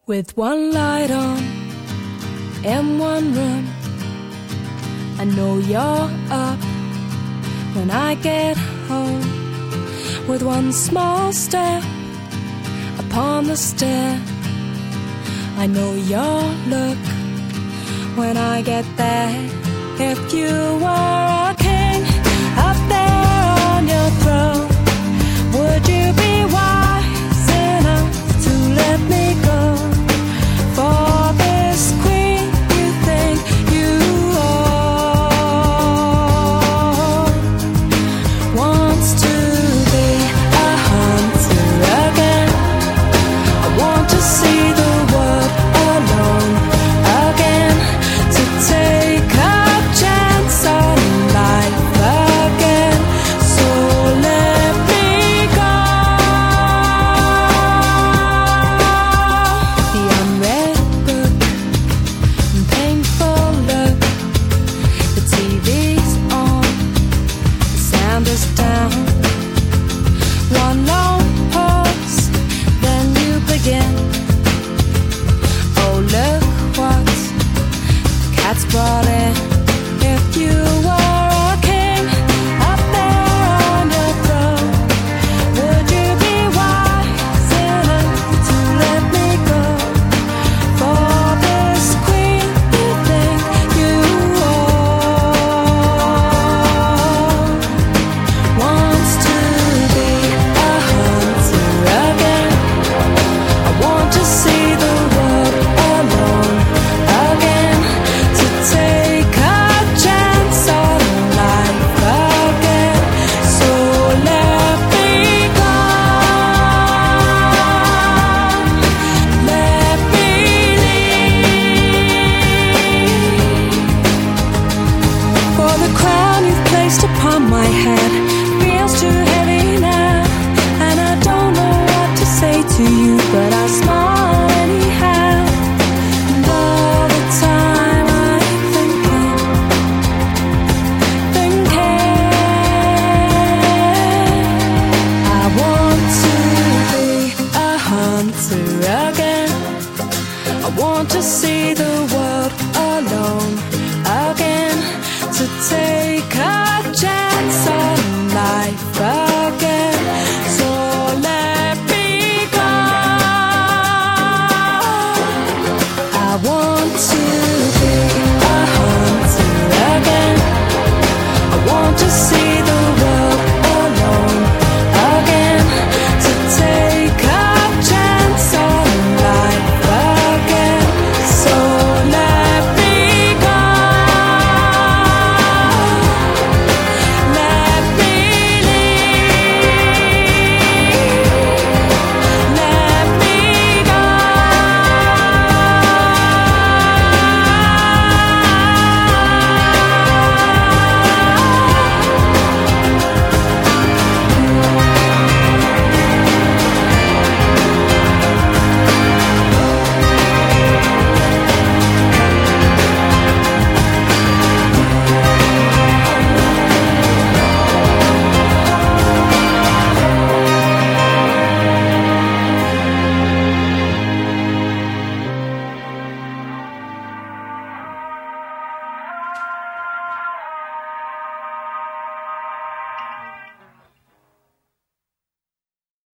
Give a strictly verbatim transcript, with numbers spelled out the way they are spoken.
With one light on in one room, I know you're up when I get home. With one small step upon the stair, I know your look when I get there. If you were a king up there on your throne, would you be wise enough to let me go? For this queen you think you own wants to be a hunter again. I want to see the world alone again, to take a chance on life again. So let me go. The unread book and painful look, the T V's on, the sound is down. One long pause, then you begin. Oh, look what the cat's brought in. If you were a king up there on your throne, would you be wise enough to let me go? For this queen you think you own wants to be a hunter again. I want to see the world alone again, to take a chance on life again. So let me go. Let me leave. For the crown you've placed upon my head feels too heavy now, and I don't know what to say to you, but I smile anyhow. And all the time I'm thinking, thinking, I want to be a hunter again. I want to see the world alone again, to take a